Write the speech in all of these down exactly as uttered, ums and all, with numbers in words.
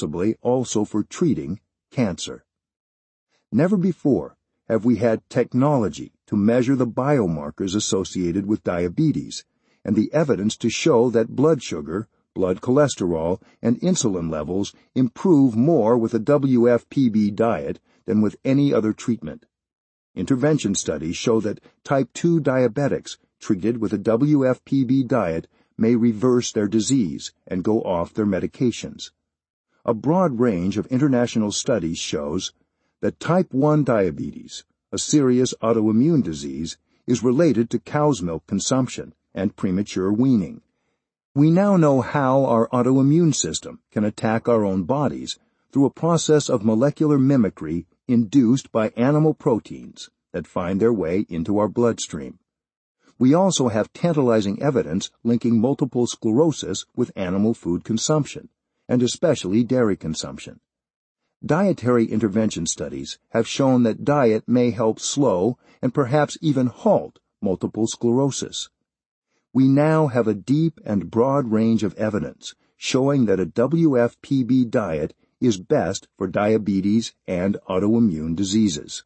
possibly also for treating cancer. Never before have we had technology to measure the biomarkers associated with diabetes and the evidence to show that blood sugar, blood cholesterol, and insulin levels improve more with a W F P B diet than with any other treatment. Intervention studies show that type two diabetics treated with a W F P B diet may reverse their disease and go off their medications. A broad range of international studies shows that type one diabetes, a serious autoimmune disease, is related to cow's milk consumption and premature weaning. We now know how our autoimmune system can attack our own bodies through a process of molecular mimicry induced by animal proteins that find their way into our bloodstream. We also have tantalizing evidence linking multiple sclerosis with animal food consumption, and especially dairy consumption. Dietary intervention studies have shown that diet may help slow and perhaps even halt multiple sclerosis. We now have a deep and broad range of evidence showing that a W F P B diet is best for diabetes and autoimmune diseases.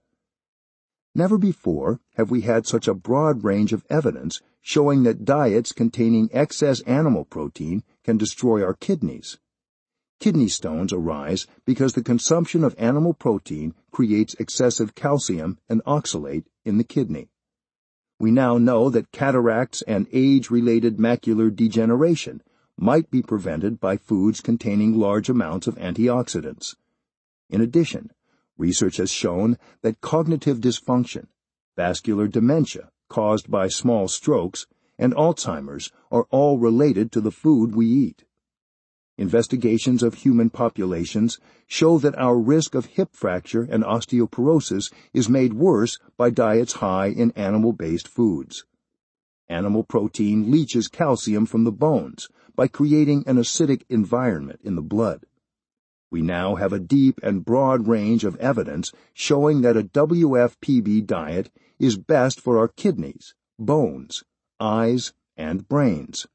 Never before have we had such a broad range of evidence showing that diets containing excess animal protein can destroy our kidneys. Kidney stones arise because the consumption of animal protein creates excessive calcium and oxalate in the kidney. We now know that cataracts and age-related macular degeneration might be prevented by foods containing large amounts of antioxidants. In addition, research has shown that cognitive dysfunction, vascular dementia caused by small strokes, and Alzheimer's are all related to the food we eat. Investigations of human populations show that our risk of hip fracture and osteoporosis is made worse by diets high in animal-based foods. Animal protein leaches calcium from the bones by creating an acidic environment in the blood. We now have a deep and broad range of evidence showing that a W F P B diet is best for our kidneys, bones, eyes, and brains.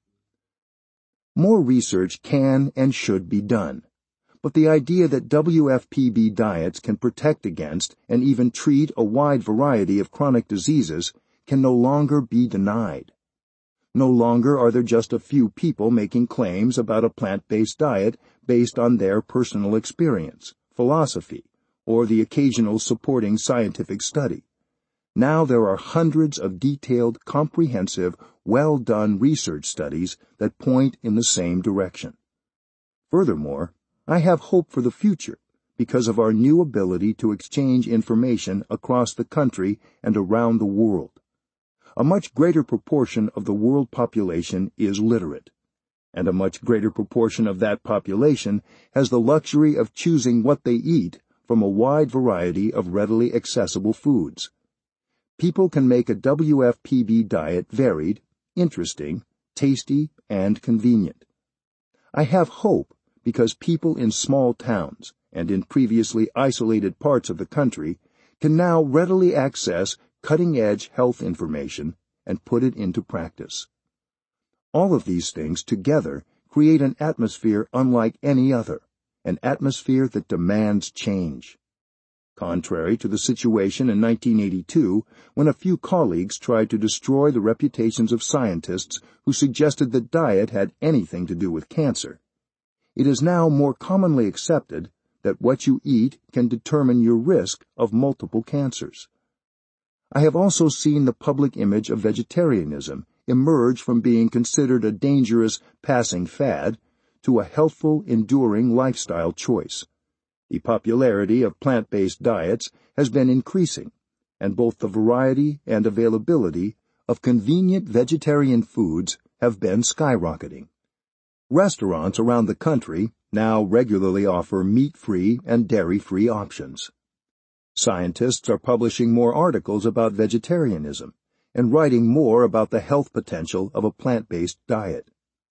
More research can and should be done, but the idea that W F P B diets can protect against and even treat a wide variety of chronic diseases can no longer be denied. No longer are there just a few people making claims about a plant-based diet based on their personal experience, philosophy, or the occasional supporting scientific study. Now there are hundreds of detailed, comprehensive, well-done research studies that point in the same direction. Furthermore, I have hope for the future because of our new ability to exchange information across the country and around the world. A much greater proportion of the world population is literate, and a much greater proportion of that population has the luxury of choosing what they eat from a wide variety of readily accessible foods. People can make a W F P B diet varied, interesting, tasty, and convenient. I have hope because people in small towns and in previously isolated parts of the country can now readily access cutting-edge health information and put it into practice. All of these things together create an atmosphere unlike any other, an atmosphere that demands change. Contrary to the situation in nineteen eighty-two, when a few colleagues tried to destroy the reputations of scientists who suggested that diet had anything to do with cancer, it is now more commonly accepted that what you eat can determine your risk of multiple cancers. I have also seen the public image of vegetarianism emerge from being considered a dangerous, passing fad to a healthful, enduring lifestyle choice. The popularity of plant-based diets has been increasing, and both the variety and availability of convenient vegetarian foods have been skyrocketing. Restaurants around the country now regularly offer meat-free and dairy-free options. Scientists are publishing more articles about vegetarianism and writing more about the health potential of a plant-based diet.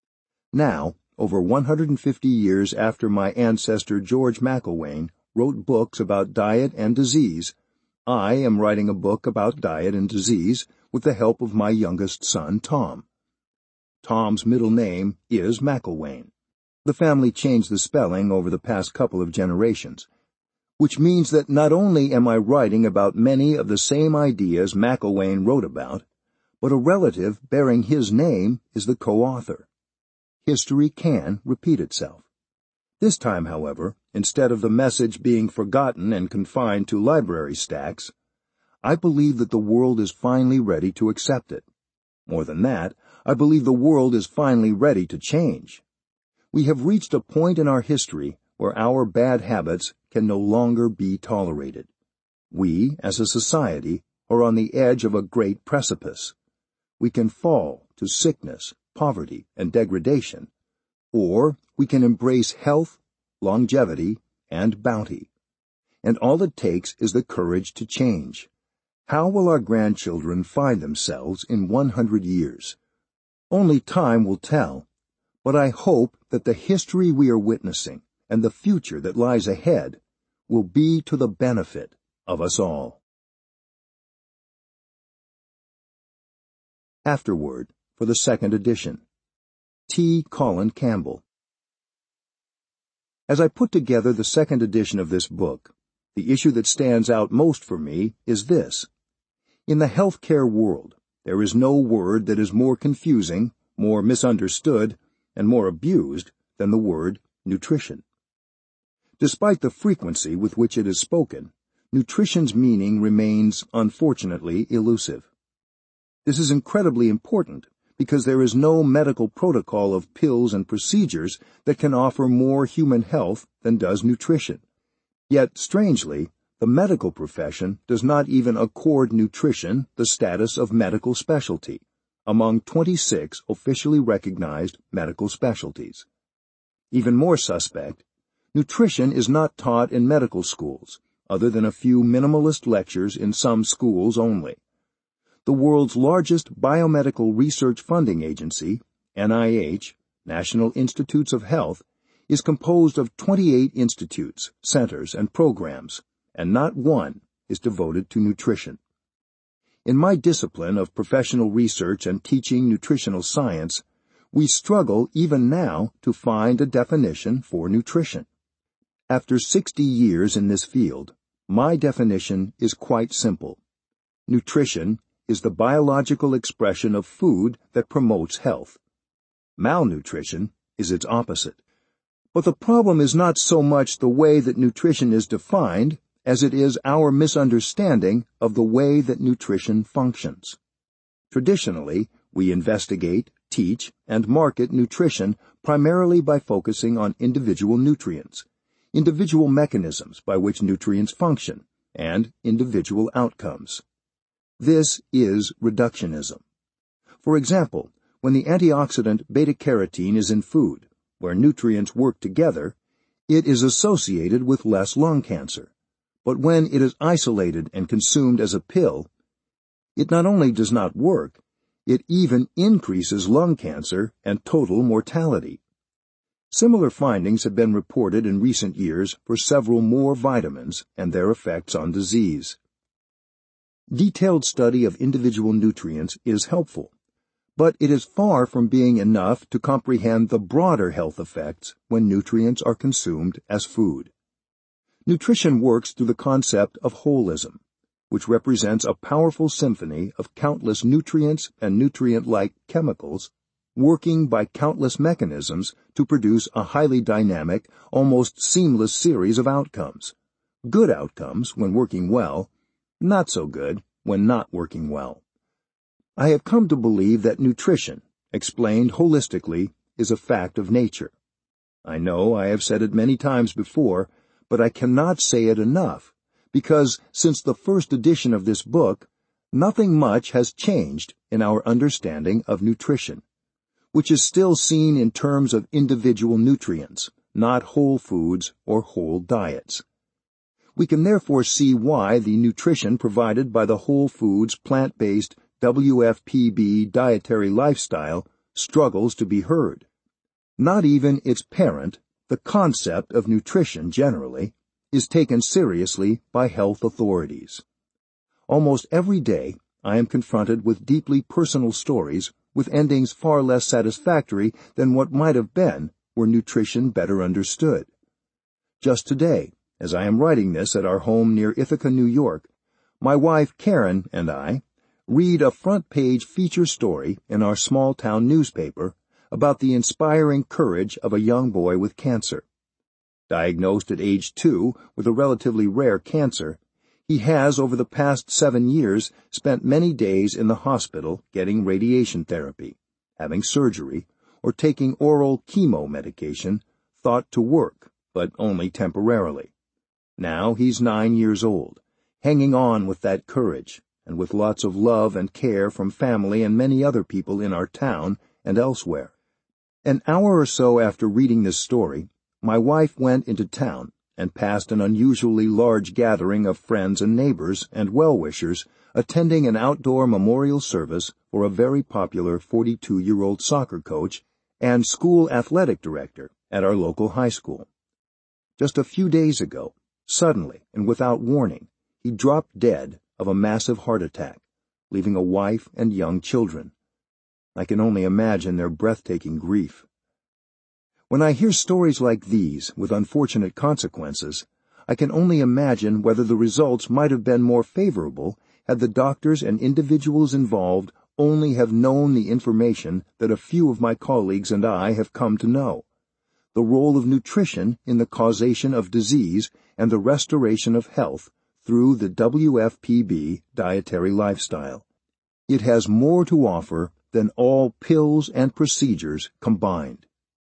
Now, over one hundred fifty years after my ancestor George McIlwain wrote books about diet and disease, I am writing a book about diet and disease with the help of my youngest son, Tom. Tom's middle name is McIlwain. The family changed the spelling over the past couple of generations, which means that not only am I writing about many of the same ideas McIlwain wrote about, but a relative bearing his name is the co-author. History can repeat itself. This time, however, instead of the message being forgotten and confined to library stacks, I believe that the world is finally ready to accept it. More than that, I believe the world is finally ready to change. We have reached a point in our history where our bad habits can no longer be tolerated. We, as a society, are on the edge of a great precipice. We can fall to sickness, poverty, and degradation, or we can embrace health, longevity, and bounty. And all it takes is the courage to change. How will our grandchildren find themselves in one hundred years? Only time will tell, but I hope that the history we are witnessing and the future that lies ahead will be to the benefit of us all. Afterword for the second edition. T. Colin Campbell. As I put together the second edition of this book, the issue that stands out most for me is this. In the healthcare world, there is no word that is more confusing, more misunderstood, and more abused than the word nutrition. Despite the frequency with which it is spoken, nutrition's meaning remains, unfortunately, elusive. This is incredibly important because there is no medical protocol of pills and procedures that can offer more human health than does nutrition. Yet, strangely, the medical profession does not even accord nutrition the status of medical specialty among twenty-six officially recognized medical specialties. Even more suspect, nutrition is not taught in medical schools, other than a few minimalist lectures in some schools only. The world's largest biomedical research funding agency, N I H, National Institutes of Health, is composed of twenty-eight institutes, centers, and programs, and not one is devoted to nutrition. In my discipline of professional research and teaching nutritional science, we struggle even now to find a definition for nutrition. After sixty years in this field, my definition is quite simple. Nutrition is the biological expression of food that promotes health. Malnutrition is its opposite. But the problem is not so much the way that nutrition is defined as it is our misunderstanding of the way that nutrition functions. Traditionally, we investigate, teach, and market nutrition primarily by focusing on individual nutrients, individual mechanisms by which nutrients function, and individual outcomes. This is reductionism. For example, when the antioxidant beta-carotene is in food, where nutrients work together, it is associated with less lung cancer. But when it is isolated and consumed as a pill, it not only does not work, it even increases lung cancer and total mortality. Similar findings have been reported in recent years for several more vitamins and their effects on disease. Detailed study of individual nutrients is helpful, but it is far from being enough to comprehend the broader health effects when nutrients are consumed as food. Nutrition works through the concept of holism, which represents a powerful symphony of countless nutrients and nutrient-like chemicals working by countless mechanisms to produce a highly dynamic, almost seamless series of outcomes. Good outcomes when working well, not so good when not working well. I have come to believe that nutrition, explained holistically, is a fact of nature. I know I have said it many times before, but I cannot say it enough, because since the first edition of this book, nothing much has changed in our understanding of nutrition, which is still seen in terms of individual nutrients, not whole foods or whole diets. We can therefore see why the nutrition provided by the whole foods plant-based W F P B dietary lifestyle struggles to be heard. Not even its parent, the concept of nutrition generally, is taken seriously by health authorities. Almost every day, I am confronted with deeply personal stories with endings far less satisfactory than what might have been were nutrition better understood. Just today, as I am writing this at our home near Ithaca, New York, my wife Karen and I read a front-page feature story in our small-town newspaper about the inspiring courage of a young boy with cancer. Diagnosed at age two with a relatively rare cancer, he has, over the past seven years, spent many days in the hospital getting radiation therapy, having surgery, or taking oral chemo medication thought to work, but only temporarily. Now he's nine years old, hanging on with that courage, and with lots of love and care from family and many other people in our town and elsewhere. An hour or so after reading this story, my wife went into town and passed an unusually large gathering of friends and neighbors and well-wishers attending an outdoor memorial service for a very popular forty-two-year-old soccer coach and school athletic director at our local high school. Just a few days ago, suddenly and without warning, he dropped dead of a massive heart attack, leaving a wife and young children. I can only imagine their breathtaking grief. When I hear stories like these with unfortunate consequences, I can only imagine whether the results might have been more favorable had the doctors and individuals involved only have known the information that a few of my colleagues and I have come to know: the role of nutrition in the causation of disease and the restoration of health through the W F P B dietary lifestyle. It has more to offer than all pills and procedures combined.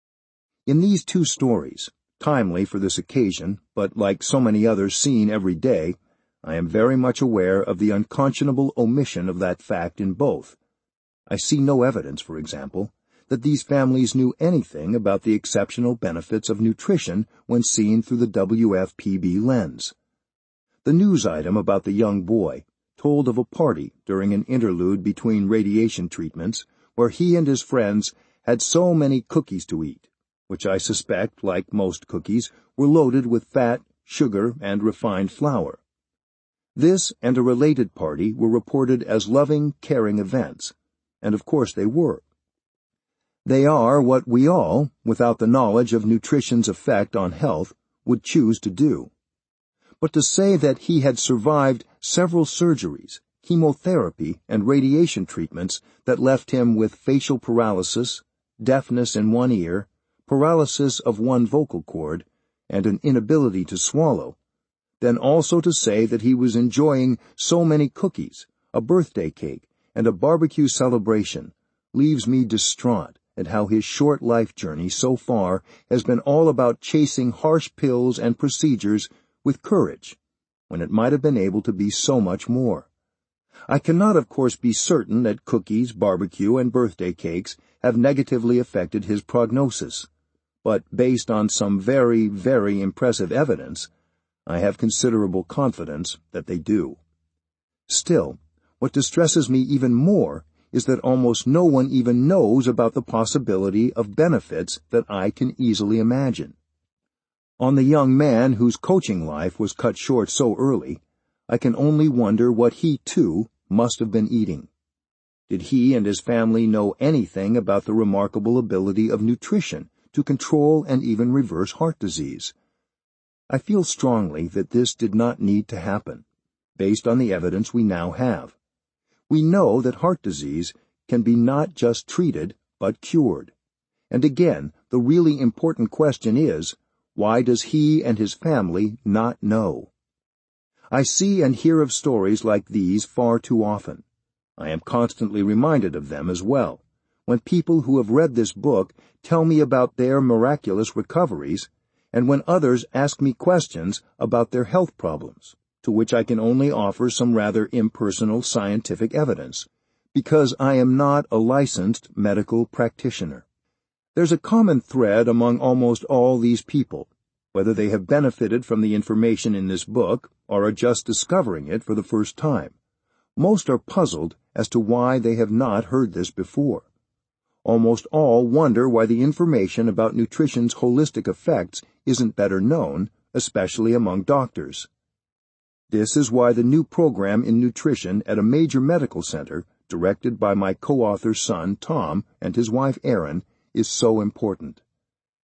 In these two stories, timely for this occasion, but like so many others seen every day, I am very much aware of the unconscionable omission of that fact in both. I see no evidence, for example, that these families knew anything about the exceptional benefits of nutrition when seen through the W F P B lens. The news item about the young boy told of a party during an interlude between radiation treatments where he and his friends had so many cookies to eat, which I suspect, like most cookies, were loaded with fat, sugar, and refined flour. This and a related party were reported as loving, caring events, and of course they were. They are what we all, without the knowledge of nutrition's effect on health, would choose to do. But to say that he had survived several surgeries, chemotherapy, and radiation treatments that left him with facial paralysis, deafness in one ear, paralysis of one vocal cord, and an inability to swallow, then also to say that he was enjoying so many cookies, a birthday cake, and a barbecue celebration, leaves me distraught at how his short life journey so far has been all about chasing harsh pills and procedures with courage, when it might have been able to be so much more. I cannot, of course, be certain that cookies, barbecue, and birthday cakes have negatively affected his prognosis, but based on some very, very impressive evidence, I have considerable confidence that they do. Still, what distresses me even more is that almost no one even knows about the possibility of benefits that I can easily imagine. On the young man whose coaching life was cut short so early, I can only wonder what he, too, must have been eating. Did he and his family know anything about the remarkable ability of nutrition to control and even reverse heart disease? I feel strongly that this did not need to happen, based on the evidence we now have. We know that heart disease can be not just treated, but cured. And again, the really important question is, why does he and his family not know? I see and hear of stories like these far too often. I am constantly reminded of them as well, when people who have read this book tell me about their miraculous recoveries, and when others ask me questions about their health problems, to which I can only offer some rather impersonal scientific evidence, because I am not a licensed medical practitioner. There's a common thread among almost all these people, whether they have benefited from the information in this book or are just discovering it for the first time. Most are puzzled as to why they have not heard this before. Almost all wonder why the information about nutrition's holistic effects isn't better known, especially among doctors. This is why the new program in nutrition at a major medical center, directed by my co-author's son, Tom, and his wife, Erin, is so important.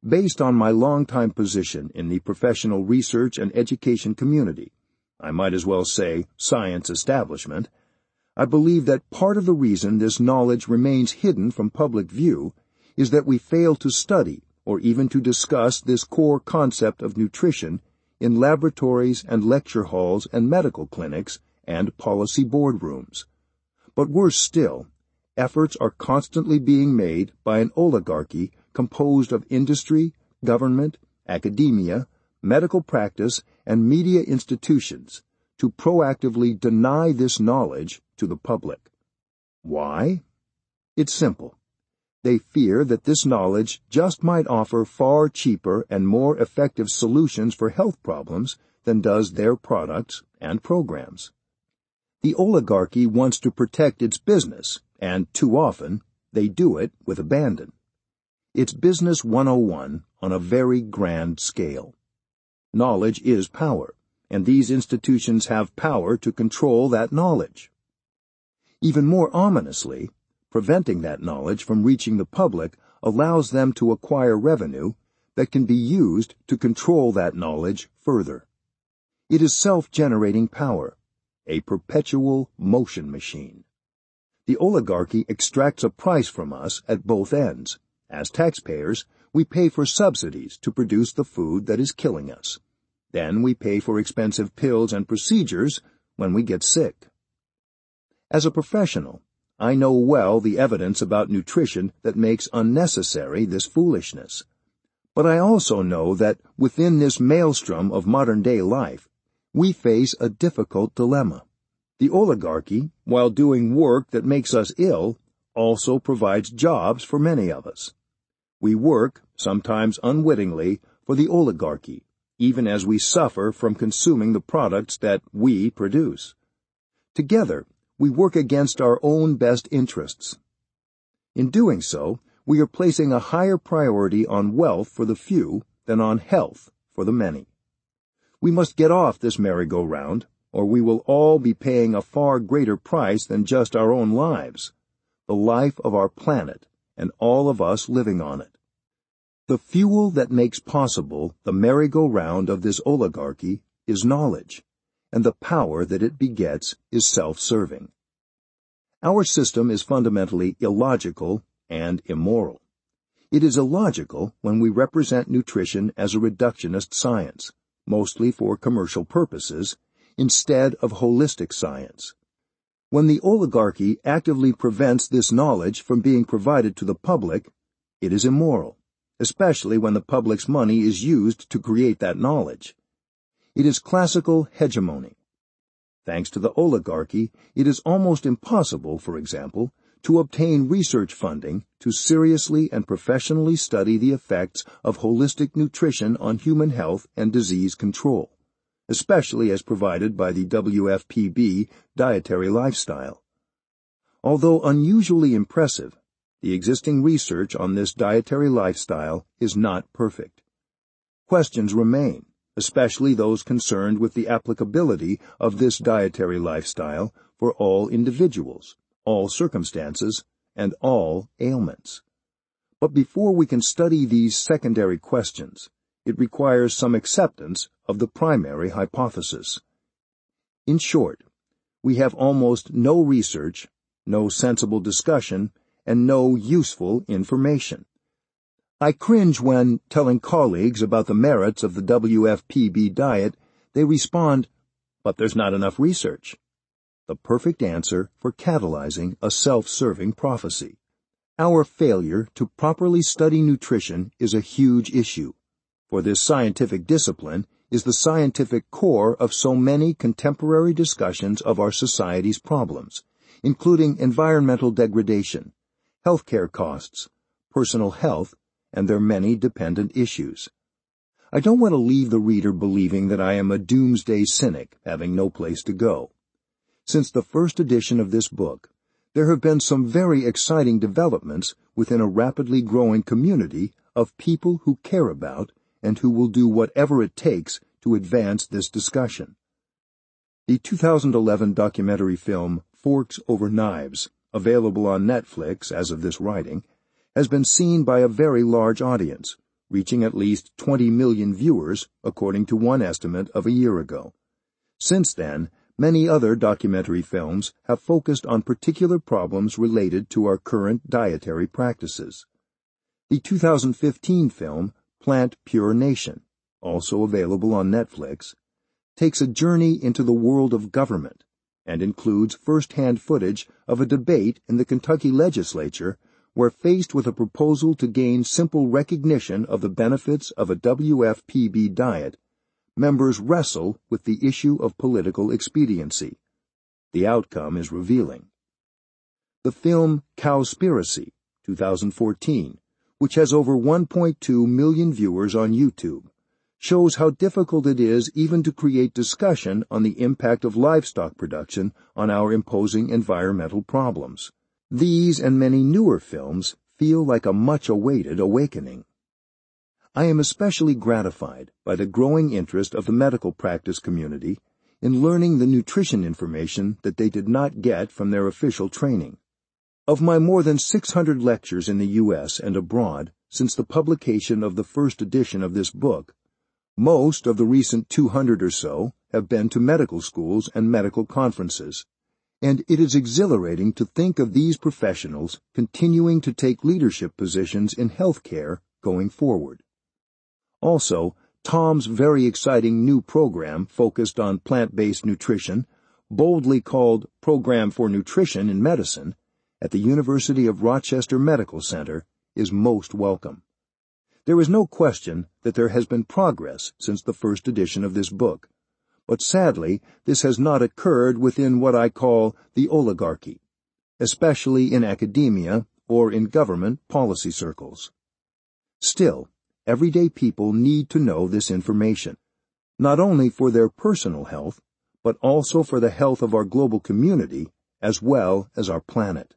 Based on my longtime position in the professional research and education community, I might as well say science establishment, I believe that part of the reason this knowledge remains hidden from public view is that we fail to study or even to discuss this core concept of nutrition in laboratories and lecture halls and medical clinics and policy boardrooms. But worse still, efforts are constantly being made by an oligarchy composed of industry, government, academia, medical practice, and media institutions to proactively deny this knowledge to the public. Why? It's simple. They fear that this knowledge just might offer far cheaper and more effective solutions for health problems than does their products and programs. The oligarchy wants to protect its business, and too often they do it with abandon. It's Business one oh one on a very grand scale. Knowledge is power, and these institutions have power to control that knowledge. Even more ominously, preventing that knowledge from reaching the public allows them to acquire revenue that can be used to control that knowledge further. It is self-generating power, a perpetual motion machine. The oligarchy extracts a price from us at both ends. As taxpayers, we pay for subsidies to produce the food that is killing us. Then we pay for expensive pills and procedures when we get sick. As a professional, I know well the evidence about nutrition that makes unnecessary this foolishness. But I also know that within this maelstrom of modern-day life, we face a difficult dilemma. The oligarchy, while doing work that makes us ill, also provides jobs for many of us. We work, sometimes unwittingly, for the oligarchy, even as we suffer from consuming the products that we produce. Together, we work against our own best interests. In doing so, we are placing a higher priority on wealth for the few than on health for the many. We must get off this merry-go-round, or we will all be paying a far greater price than just our own lives, the life of our planet and all of us living on it. The fuel that makes possible the merry-go-round of this oligarchy is knowledge, and the power that it begets is self-serving. Our system is fundamentally illogical and immoral. It is illogical when we represent nutrition as a reductionist science, mostly for commercial purposes, instead of holistic science. When the oligarchy actively prevents this knowledge from being provided to the public, it is immoral, especially when the public's money is used to create that knowledge. It is classical hegemony. Thanks to the oligarchy, it is almost impossible, for example, to obtain research funding to seriously and professionally study the effects of holistic nutrition on human health and disease control, especially as provided by the W F P B dietary lifestyle. Although unusually impressive, the existing research on this dietary lifestyle is not perfect. Questions remain, especially those concerned with the applicability of this dietary lifestyle for all individuals, all circumstances, and all ailments. But before we can study these secondary questions, it requires some acceptance of the primary hypothesis. In short, we have almost no research, no sensible discussion, and no useful information. I cringe when, telling colleagues about the merits of the W F P B diet, they respond, "But there's not enough research." The perfect answer for catalyzing a self-serving prophecy. Our failure to properly study nutrition is a huge issue, for this scientific discipline is the scientific core of so many contemporary discussions of our society's problems, including environmental degradation, healthcare costs, personal health, and their many dependent issues. I don't want to leave the reader believing that I am a doomsday cynic having no place to go. Since the first edition of this book, there have been some very exciting developments within a rapidly growing community of people who care about and who will do whatever it takes to advance this discussion. The two thousand eleven documentary film Forks Over Knives, available on Netflix as of this writing, has been seen by a very large audience, reaching at least twenty million viewers, according to one estimate of a year ago. Since then, many other documentary films have focused on particular problems related to our current dietary practices. The two thousand fifteen film, Plant Pure Nation, also available on Netflix, takes a journey into the world of government and includes first-hand footage of a debate in the Kentucky legislature where, faced with a proposal to gain simple recognition of the benefits of a W F P B diet, members wrestle with the issue of political expediency. The outcome is revealing. The film Cowspiracy, two thousand fourteen, which has over one point two million viewers on YouTube, shows how difficult it is even to create discussion on the impact of livestock production on our imposing environmental problems. These and many newer films feel like a much-awaited awakening. I am especially gratified by the growing interest of the medical practice community in learning the nutrition information that they did not get from their official training. Of my more than six hundred lectures in the U S and abroad since the publication of the first edition of this book, most of the recent two hundred or so have been to medical schools and medical conferences, and it is exhilarating to think of these professionals continuing to take leadership positions in healthcare going forward. Also, Tom's very exciting new program focused on plant-based nutrition, boldly called Program for Nutrition in Medicine, at the University of Rochester Medical Center, is most welcome. There is no question that there has been progress since the first edition of this book, but sadly this has not occurred within what I call the oligarchy, especially in academia or in government policy circles. Still, everyday people need to know this information, not only for their personal health, but also for the health of our global community as well as our planet.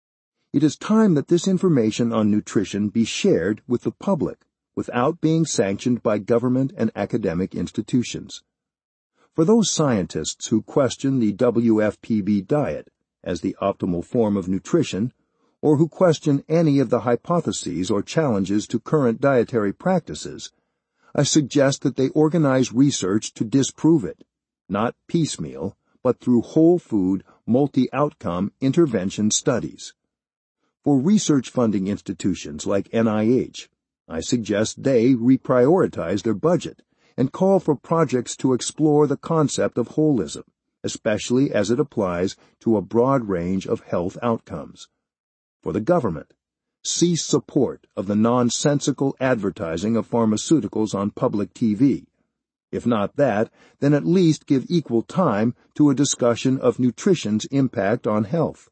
It is time that this information on nutrition be shared with the public without being sanctioned by government and academic institutions. For those scientists who question the W F P B diet as the optimal form of nutrition, or who question any of the hypotheses or challenges to current dietary practices, I suggest that they organize research to disprove it, not piecemeal, but through whole food, multi-outcome intervention studies. For research funding institutions like N I H, I suggest they reprioritize their budget and call for projects to explore the concept of holism, especially as it applies to a broad range of health outcomes. For the government, cease support of the nonsensical advertising of pharmaceuticals on public T V. If not that, then at least give equal time to a discussion of nutrition's impact on health.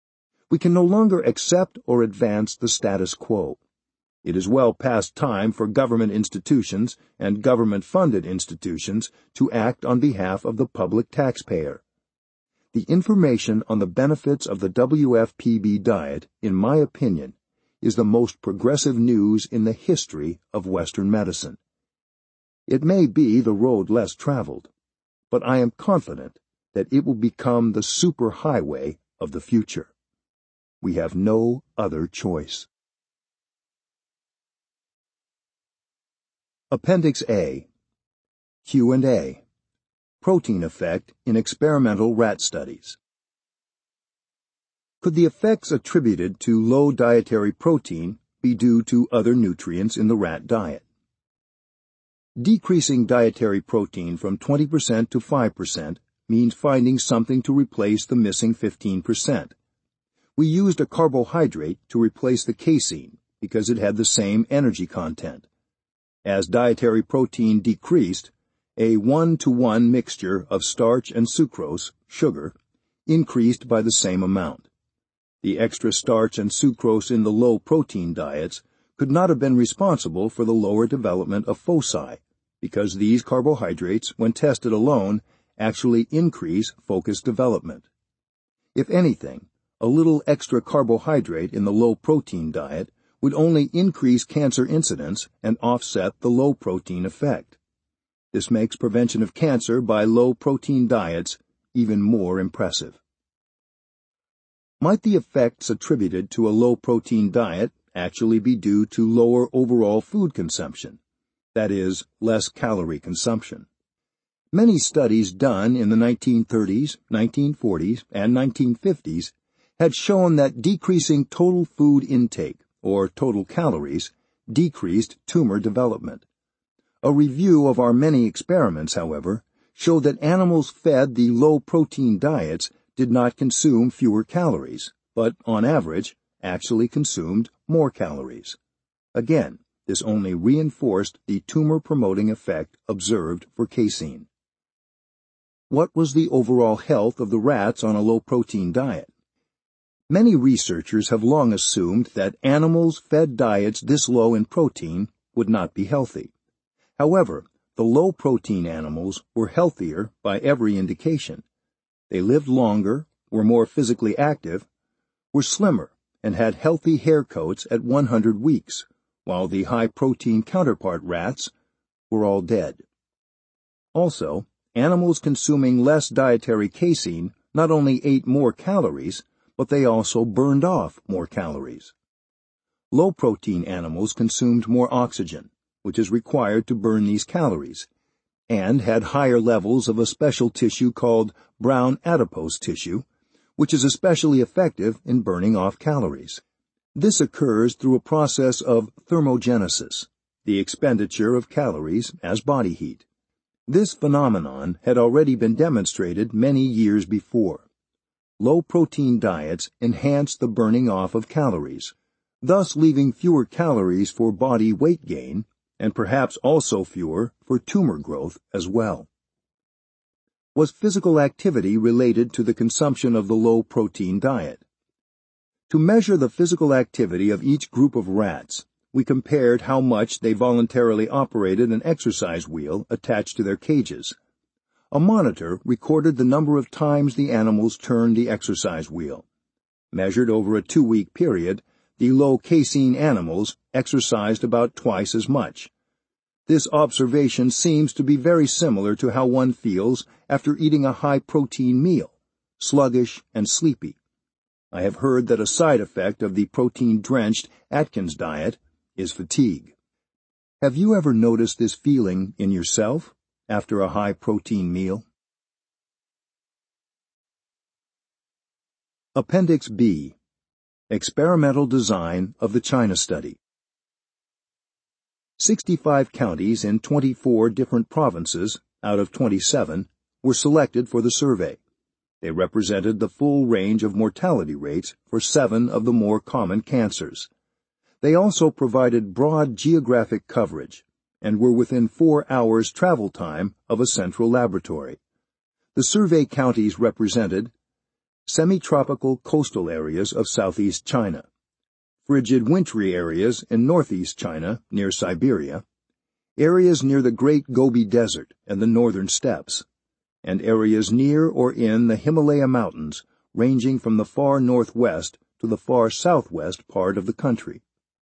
We can no longer accept or advance the status quo. It is well past time for government institutions and government-funded institutions to act on behalf of the public taxpayer. The information on the benefits of the W F P B diet, in my opinion, is the most progressive news in the history of Western medicine. It may be the road less traveled, but I am confident that it will become the superhighway of the future. We have no other choice. Appendix A. Q and A. Protein effect in experimental rat studies. Could the effects attributed to low dietary protein be due to other nutrients in the rat diet? Decreasing dietary protein from twenty percent to five percent means finding something to replace the missing fifteen percent. We used a carbohydrate to replace the casein because it had the same energy content. As dietary protein decreased, a one-to-one mixture of starch and sucrose, sugar, increased by the same amount. The extra starch and sucrose in the low-protein diets could not have been responsible for the lower development of foci, because these carbohydrates, when tested alone, actually increase focus development. If anything, a little extra carbohydrate in the low-protein diet would only increase cancer incidence and offset the low-protein effect. This makes prevention of cancer by low-protein diets even more impressive. Might the effects attributed to a low-protein diet actually be due to lower overall food consumption, that is, less calorie consumption. Many studies done in the nineteen thirties, nineteen forties, and nineteen fifties had shown that decreasing total food intake, or total calories, decreased tumor development. A review of our many experiments, however, showed that animals fed the low-protein diets did not consume fewer calories, but, on average, actually consumed more calories. Again, this only reinforced the tumor-promoting effect observed for casein. What was the overall health of the rats on a low-protein diet? Many researchers have long assumed that animals fed diets this low in protein would not be healthy. However, the low-protein animals were healthier by every indication. They lived longer, were more physically active, were slimmer, and had healthy hair coats at one hundred weeks, while the high-protein counterpart rats were all dead. Also, animals consuming less dietary casein not only ate more calories, but they also burned off more calories. Low-protein animals consumed more oxygen, which is required to burn these calories, and had higher levels of a special tissue called brown adipose tissue, which is especially effective in burning off calories. This occurs through a process of thermogenesis, the expenditure of calories as body heat. This phenomenon had already been demonstrated many years before. Low-protein diets enhance the burning off of calories, thus leaving fewer calories for body weight gain, and perhaps also fewer for tumor growth as well. Was physical activity related to the consumption of the low-protein diet? To measure the physical activity of each group of rats, we compared how much they voluntarily operated an exercise wheel attached to their cages. A monitor recorded the number of times the animals turned the exercise wheel. Measured over a two-week period, the low-casein animals exercised about twice as much. This observation seems to be very similar to how one feels after eating a high-protein meal, sluggish and sleepy. I have heard that a side effect of the protein-drenched Atkins diet is fatigue. Have you ever noticed this feeling in yourself after a high-protein meal? Appendix B. Experimental Design of the China Study. Sixty-five counties in twenty-four different provinces, out of twenty-seven, were selected for the survey. They represented the full range of mortality rates for seven of the more common cancers. They also provided broad geographic coverage and were within four hours travel time of a central laboratory. The survey counties represented semi-tropical coastal areas of southeast China, frigid wintry areas in northeast China near Siberia, areas near the Great Gobi Desert and the northern steppes, and areas near or in the Himalaya Mountains ranging from the far northwest to the far southwest part of the country.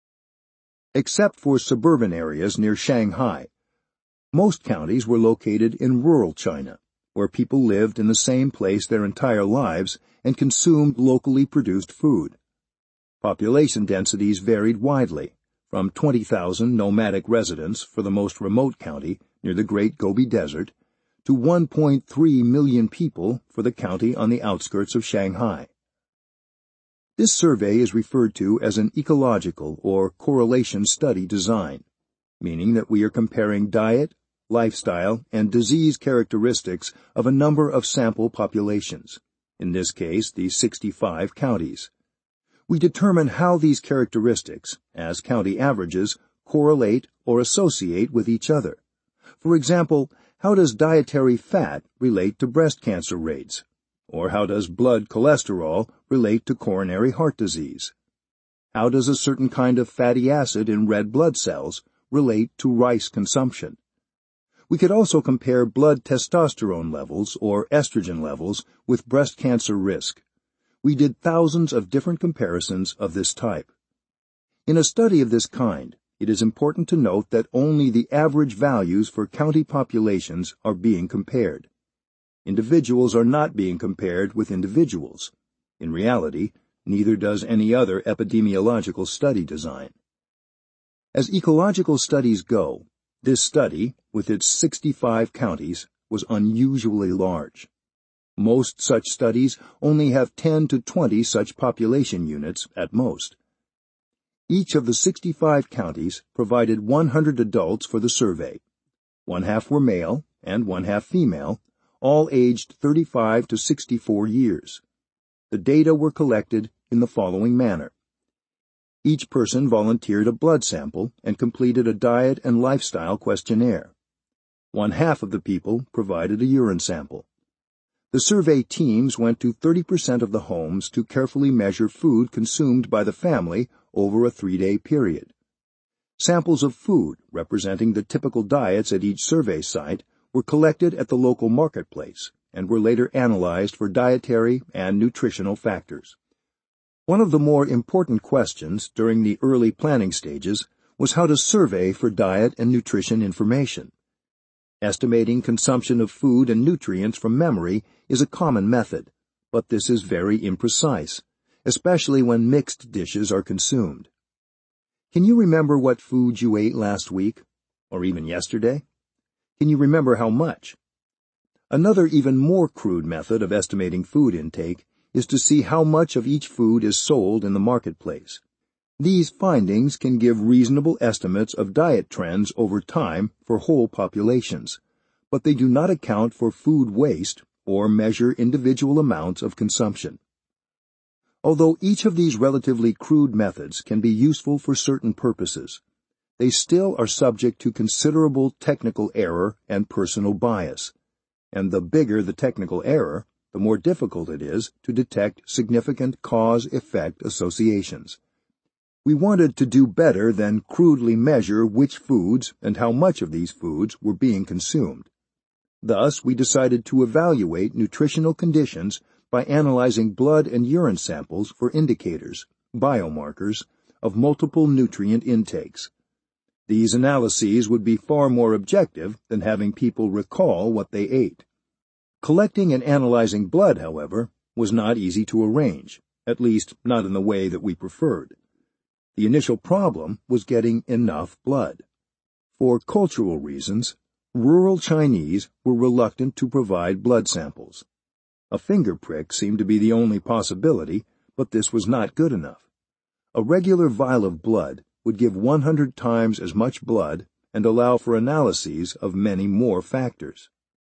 Except for suburban areas near Shanghai, most counties were located in rural China, where people lived in the same place their entire lives and consumed locally produced food. Population densities varied widely, from twenty thousand nomadic residents for the most remote county near the Great Gobi Desert to one point three million people for the county on the outskirts of Shanghai. This survey is referred to as an ecological or correlation study design, meaning that we are comparing diet, lifestyle, and disease characteristics of a number of sample populations, in this case the sixty-five counties. We determine how these characteristics, as county averages, correlate or associate with each other. For example, how does dietary fat relate to breast cancer rates? Or how does blood cholesterol relate to coronary heart disease? How does a certain kind of fatty acid in red blood cells relate to rice consumption? We could also compare blood testosterone levels or estrogen levels with breast cancer risk. We did thousands of different comparisons of this type. In a study of this kind, it is important to note that only the average values for county populations are being compared. Individuals are not being compared with individuals. In reality, Neither does any other epidemiological study design. As ecological studies go, this study, with its sixty-five counties, was unusually large. Most such studies only have ten to twenty such population units at most. Each of the sixty-five counties provided one hundred adults for the survey. One half were male and one half female, all aged thirty-five to sixty-four years. The data were collected in the following manner. Each person volunteered a blood sample and completed a diet and lifestyle questionnaire. One half of the people provided a urine sample. The survey teams went to thirty percent of the homes to carefully measure food consumed by the family over a three-day period. Samples of food, representing the typical diets at each survey site, were collected at the local marketplace and were later analyzed for dietary and nutritional factors. One of the more important questions during the early planning stages was how to survey for diet and nutrition information. Estimating consumption of food and nutrients from memory is a common method, but this is very imprecise, especially when mixed dishes are consumed. Can you remember what food you ate last week, or even yesterday? Can you remember how much? Another even more crude method of estimating food intake is to see how much of each food is sold in the marketplace. These findings can give reasonable estimates of diet trends over time for whole populations, but they do not account for food waste or measure individual amounts of consumption. Although each of these relatively crude methods can be useful for certain purposes, they still are subject to considerable technical error and personal bias, and the bigger the technical error, the more difficult it is to detect significant cause-effect associations. We wanted to do better than crudely measure which foods and how much of these foods were being consumed. Thus, we decided to evaluate nutritional conditions by analyzing blood and urine samples for indicators, biomarkers, of multiple nutrient intakes. These analyses would be far more objective than having people recall what they ate. Collecting and analyzing blood, however, was not easy to arrange, at least not in the way that we preferred. The initial problem was getting enough blood. For cultural reasons, rural Chinese were reluctant to provide blood samples. A finger prick seemed to be the only possibility, but this was not good enough. A regular vial of blood would give one hundred times as much blood and allow for analyses of many more factors.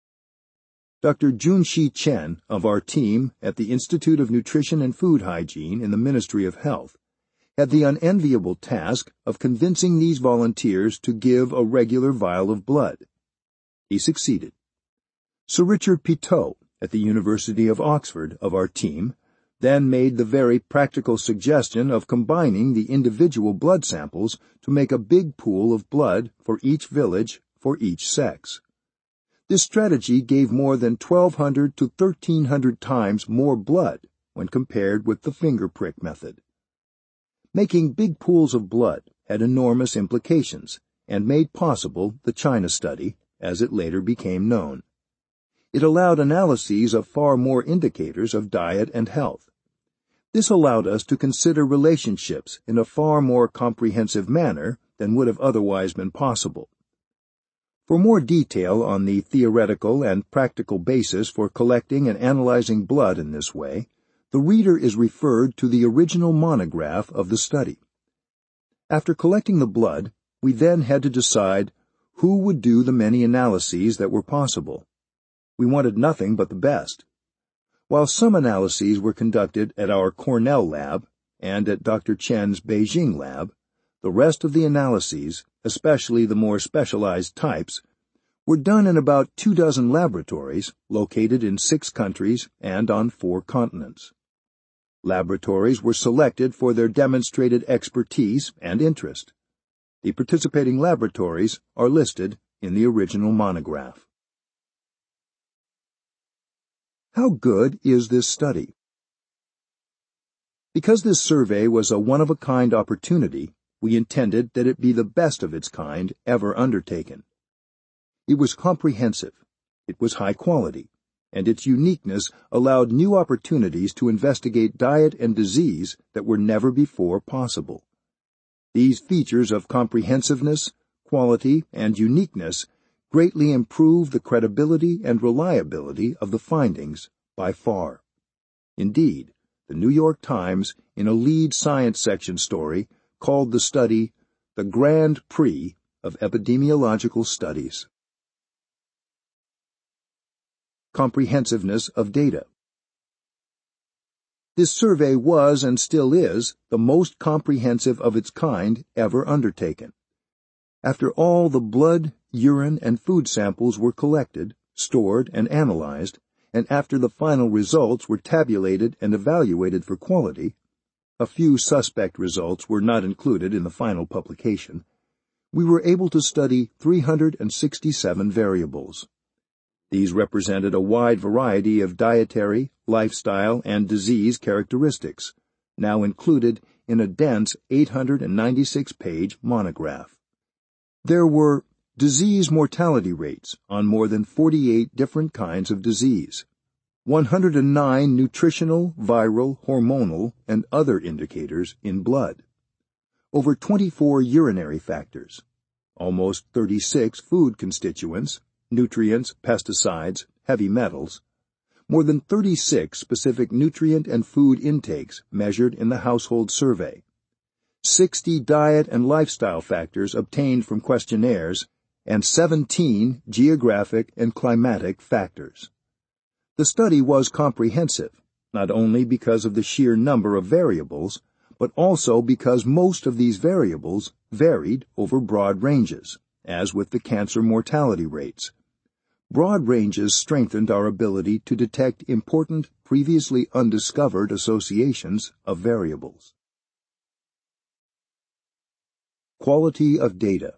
Doctor Junshi Chen of our team at the Institute of Nutrition and Food Hygiene in the Ministry of Health had the unenviable task of convincing these volunteers to give a regular vial of blood. He succeeded. Sir Richard Pitot at the University of Oxford of our team then made the very practical suggestion of combining the individual blood samples to make a big pool of blood for each village for each sex. This strategy gave more than twelve hundred to thirteen hundred times more blood when compared with the finger prick method. Making big pools of blood had enormous implications and made possible the China study, as it later became known. It allowed analyses of far more indicators of diet and health. This allowed us to consider relationships in a far more comprehensive manner than would have otherwise been possible. For more detail on the theoretical and practical basis for collecting and analyzing blood in this way, the reader is referred to the original monograph of the study. After collecting the blood, we then had to decide who would do the many analyses that were possible. We wanted nothing but the best. While some analyses were conducted at our Cornell lab and at Doctor Chen's Beijing lab, the rest of the analyses, especially the more specialized types, were done in about two dozen laboratories located in six countries and on four continents. Laboratories were selected for their demonstrated expertise and interest. The participating laboratories are listed in the original monograph. How good is this study? Because this survey was a one-of-a-kind opportunity, we intended that it be the best of its kind ever undertaken. It was comprehensive, it was high quality, and its uniqueness allowed new opportunities to investigate diet and disease that were never before possible. These features of comprehensiveness, quality, and uniqueness greatly improve the credibility and reliability of the findings by far. Indeed, the New York Times, in a lead science section story, called the study the Grand Prix of Epidemiological Studies. Comprehensiveness of data. This survey was and still is the most comprehensive of its kind ever undertaken. After all the blood, urine, and food samples were collected, stored, and analyzed, and after the final results were tabulated and evaluated for quality, a few suspect results were not included in the final publication, we were able to study three hundred sixty-seven variables. These represented a wide variety of dietary, lifestyle, and disease characteristics, now included in a dense eight hundred ninety-six page monograph. There were disease mortality rates on more than forty-eight different kinds of disease, one hundred nine nutritional, viral, hormonal, and other indicators in blood, over twenty-four urinary factors, almost thirty-six food constituents, nutrients, pesticides, heavy metals, more than thirty-six specific nutrient and food intakes measured in the household survey, sixty diet and lifestyle factors obtained from questionnaires, and seventeen geographic and climatic factors. The study was comprehensive, not only because of the sheer number of variables, but also because most of these variables varied over broad ranges, as with the cancer mortality rates. Broad ranges strengthened our ability to detect important, previously undiscovered associations of variables. Quality of data.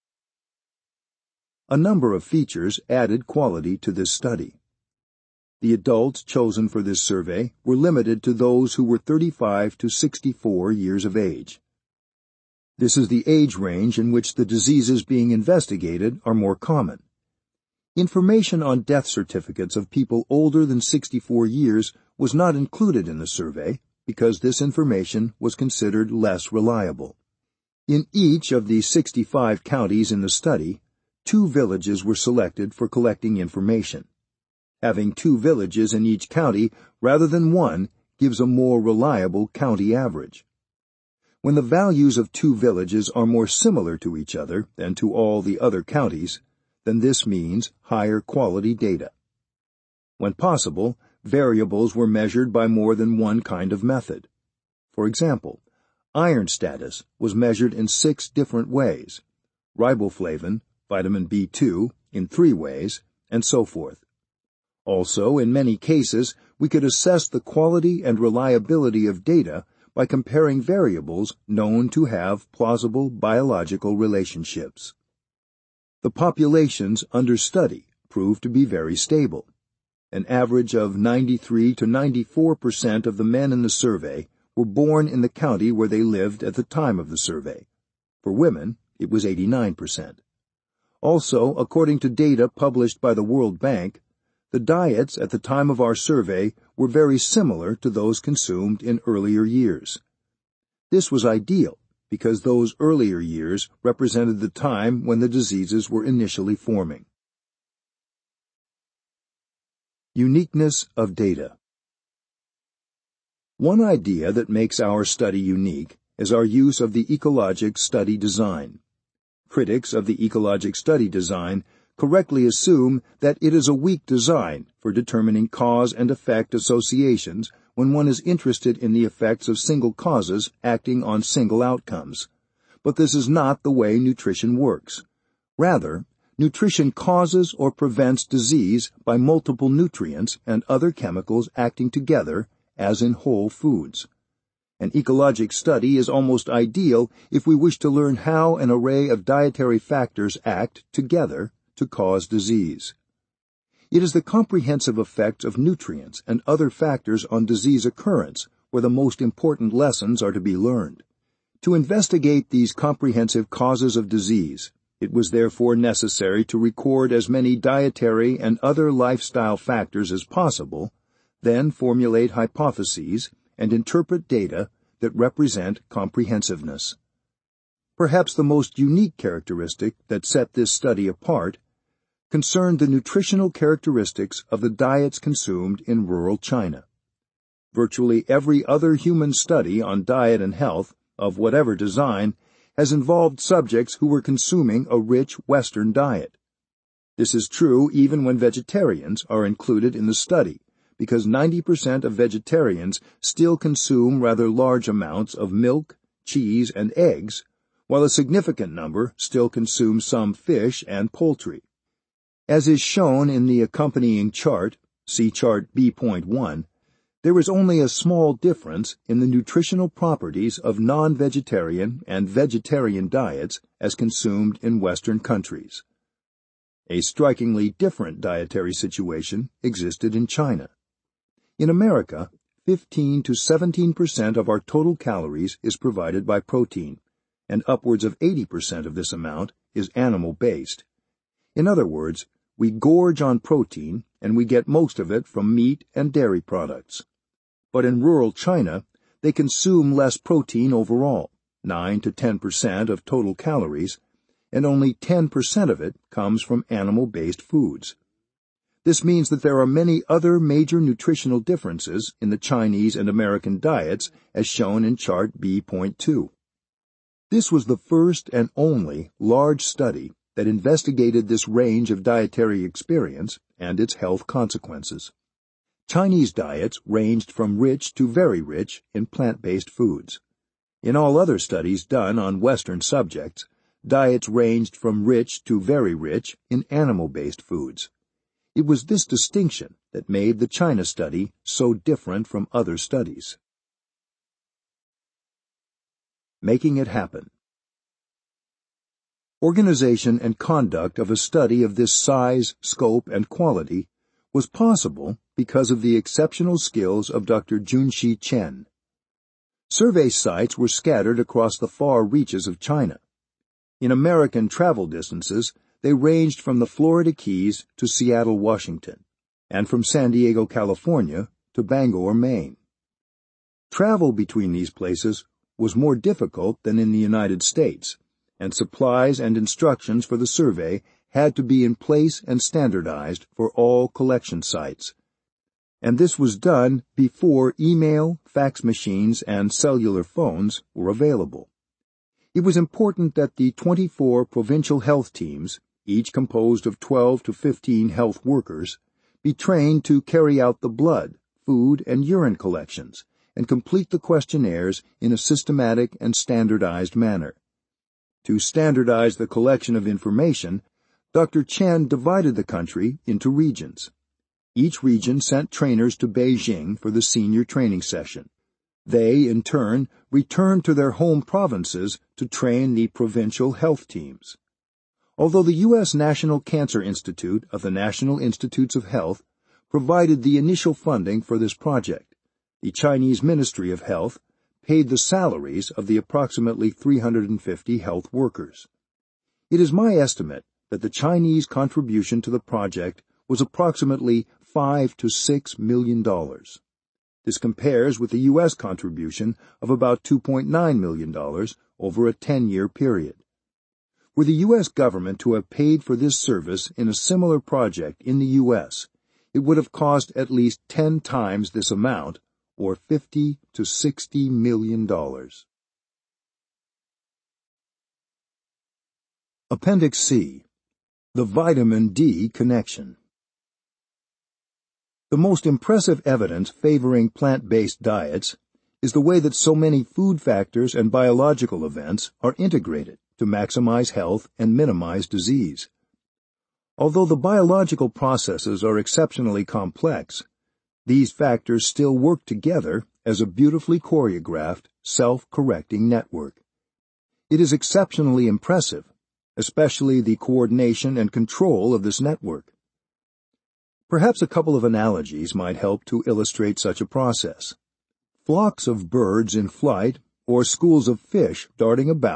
A number of features added quality to this study. The adults chosen for this survey were limited to those who were thirty-five to sixty-four years of age. This is the age range in which the diseases being investigated are more common. Information on death certificates of people older than sixty-four years was not included in the survey because this information was considered less reliable. In each of the sixty-five counties in the study, two villages were selected for collecting information. Having two villages in each county rather than one gives a more reliable county average. When the values of two villages are more similar to each other than to all the other counties, then this means higher quality data. When possible, variables were measured by more than one kind of method. For example, iron status was measured in six different ways, riboflavin, vitamin B two, in three ways, and so forth. Also, in many cases, we could assess the quality and reliability of data by comparing variables known to have plausible biological relationships. The populations under study proved to be very stable. An average of ninety-three to ninety-four percent of the men in the survey were born in the county where they lived at the time of the survey. For women, it was eighty-nine percent. Also, according to data published by the World Bank, the diets at the time of our survey were very similar to those consumed in earlier years. This was ideal because those earlier years represented the time when the diseases were initially forming. Uniqueness of data. One idea that makes our study unique is our use of the ecologic study design. Critics of the ecologic study design correctly assume that it is a weak design for determining cause and effect associations when one is interested in the effects of single causes acting on single outcomes. But this is not the way nutrition works. Rather, nutrition causes or prevents disease by multiple nutrients and other chemicals acting together, as in whole foods. An ecologic study is almost ideal if we wish to learn how an array of dietary factors act together to cause disease. It is the comprehensive effects of nutrients and other factors on disease occurrence where the most important lessons are to be learned. To investigate these comprehensive causes of disease, It was therefore necessary to record as many dietary and other lifestyle factors as possible, then formulate hypotheses and interpret data that represent comprehensiveness. Perhaps the most unique characteristic that set this study apart concerned the nutritional characteristics of the diets consumed in rural China. Virtually every other human study on diet and health, of whatever design, has involved subjects who were consuming a rich Western diet. This is true even when vegetarians are included in the study, because ninety percent of vegetarians still consume rather large amounts of milk, cheese, and eggs, while a significant number still consume some fish and poultry. As is shown in the accompanying chart, see chart B point one, there is only a small difference in the nutritional properties of non-vegetarian and vegetarian diets as consumed in Western countries. A strikingly different dietary situation existed in China. In America, fifteen to seventeen percent of our total calories is provided by protein, and upwards of eighty percent of this amount is animal-based. In other words, we gorge on protein and we get most of it from meat and dairy products. But in rural China, they consume less protein overall, nine to ten percent of total calories, and only ten percent of it comes from animal-based foods. This means that there are many other major nutritional differences in the Chinese and American diets as shown in chart B point two. This was the first and only large study that investigated this range of dietary experience and its health consequences. Chinese diets ranged from rich to very rich in plant-based foods. In all other studies done on Western subjects, diets ranged from rich to very rich in animal-based foods. It was this distinction that made the China study so different from other studies. Making it happen. Organization and conduct of a study of this size, scope, and quality was possible because of the exceptional skills of Doctor Junshi Chen. Survey sites were scattered across the far reaches of China. In American travel distances, they ranged from the Florida Keys to Seattle, Washington, and from San Diego, California to Bangor, Maine. Travel between these places was more difficult than in the United States, and supplies and instructions for the survey had to be in place and standardized for all collection sites. And this was done before email, fax machines, and cellular phones were available. It was important that the twenty-four provincial health teams, each composed of twelve to fifteen health workers, be trained to carry out the blood, food, and urine collections and complete the questionnaires in a systematic and standardized manner. To standardize the collection of information, Doctor Chen divided the country into regions. Each region sent trainers to Beijing for the senior training session. They, in turn, returned to their home provinces to train the provincial health teams. Although the U S National Cancer Institute of the National Institutes of Health provided the initial funding for this project, the Chinese Ministry of Health paid the salaries of the approximately three hundred fifty health workers. It is my estimate that the Chinese contribution to the project was approximately five to six million dollars. This compares with the U S contribution of about two point nine million dollars over a ten-year period. Were the U S government to have paid for this service in a similar project in the U S, it would have cost at least ten times this amount, or fifty to sixty million dollars. Appendix C. The vitamin D connection. The most impressive evidence favoring plant-based diets is the way that so many food factors and biological events are integrated to maximize health and minimize disease. Although the biological processes are exceptionally complex, these factors still work together as a beautifully choreographed, self-correcting network. It is exceptionally impressive, especially the coordination and control of this network. Perhaps a couple of analogies might help to illustrate such a process. Flocks of birds in flight or schools of fish darting about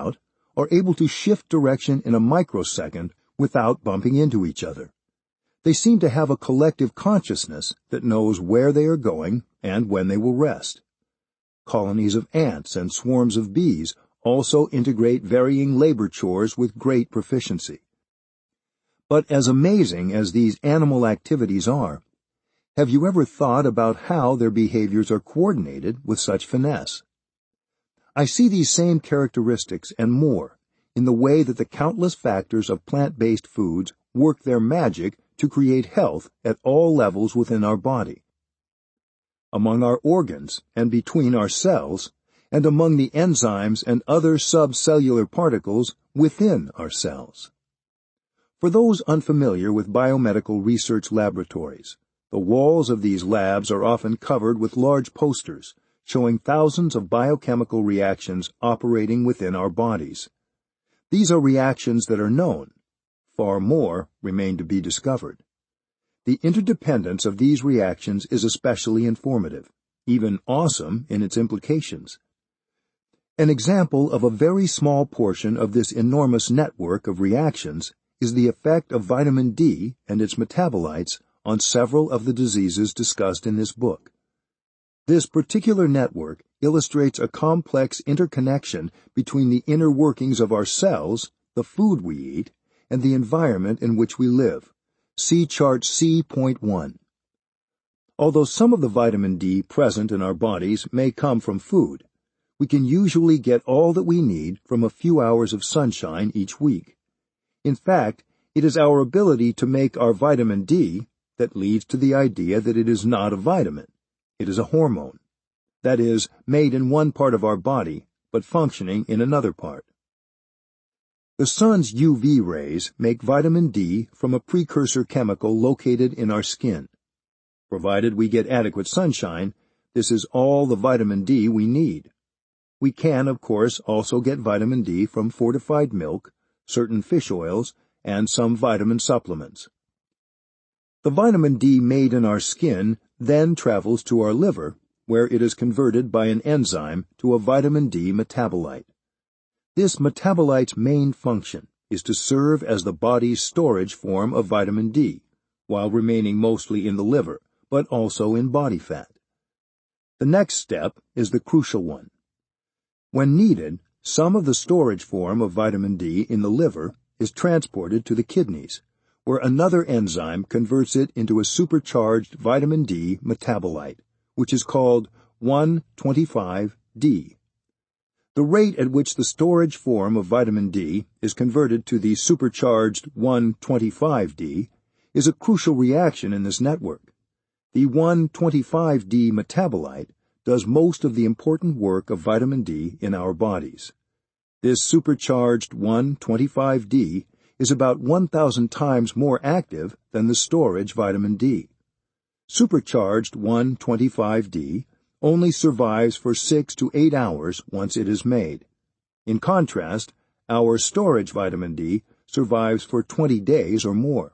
are able to shift direction in a microsecond without bumping into each other. They seem to have a collective consciousness that knows where they are going and when they will rest. Colonies of ants and swarms of bees also integrate varying labor chores with great proficiency. But as amazing as these animal activities are, have you ever thought about how their behaviors are coordinated with such finesse? I see these same characteristics and more in the way that the countless factors of plant-based foods work their magic to create health at all levels within our body. Among our organs and between our cells, and among the enzymes and other subcellular particles within our cells. For those unfamiliar with biomedical research laboratories, the walls of these labs are often covered with large posters showing thousands of biochemical reactions operating within our bodies. These are reactions that are known. Far more remain to be discovered. The interdependence of these reactions is especially informative, even awesome in its implications. An example of a very small portion of this enormous network of reactions is the effect of vitamin D and its metabolites on several of the diseases discussed in this book. This particular network illustrates a complex interconnection between the inner workings of our cells, the food we eat, and the environment in which we live. See Chart C point one. Although some of the vitamin D present in our bodies may come from food, we can usually get all that we need from a few hours of sunshine each week. In fact, it is our ability to make our vitamin D that leads to the idea that it is not a vitamin. It is a hormone. That is, made in one part of our body, but functioning in another part. The sun's U V rays make vitamin D from a precursor chemical located in our skin. Provided we get adequate sunshine, this is all the vitamin D we need. We can, of course, also get vitamin D from fortified milk, certain fish oils, and some vitamin supplements. The vitamin D made in our skin then travels to our liver, where it is converted by an enzyme to a vitamin D metabolite. This metabolite's main function is to serve as the body's storage form of vitamin D, while remaining mostly in the liver, but also in body fat. The next step is the crucial one. When needed, some of the storage form of vitamin D in the liver is transported to the kidneys, where another enzyme converts it into a supercharged vitamin D metabolite, which is called one twenty-five D. The rate at which the storage form of vitamin D is converted to the supercharged one twenty-five D is a crucial reaction in this network. The one twenty-five D metabolite does most of the important work of vitamin D in our bodies. This supercharged one twenty-five D is about one thousand times more active than the storage vitamin D. Supercharged one twenty-five D only survives for six to eight hours once it is made. In contrast, our storage vitamin D survives for twenty days or more.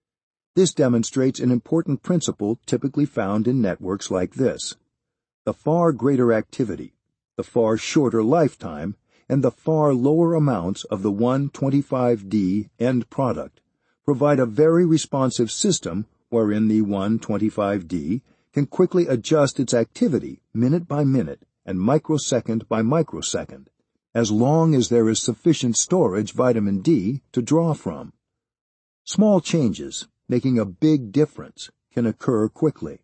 This demonstrates an important principle typically found in networks like this. The far greater activity, the far shorter lifetime, and the far lower amounts of the one twenty-five D end product provide a very responsive system wherein the one twenty-five D can quickly adjust its activity minute by minute and microsecond by microsecond, as long as there is sufficient storage vitamin D to draw from. Small changes, making a big difference, can occur quickly.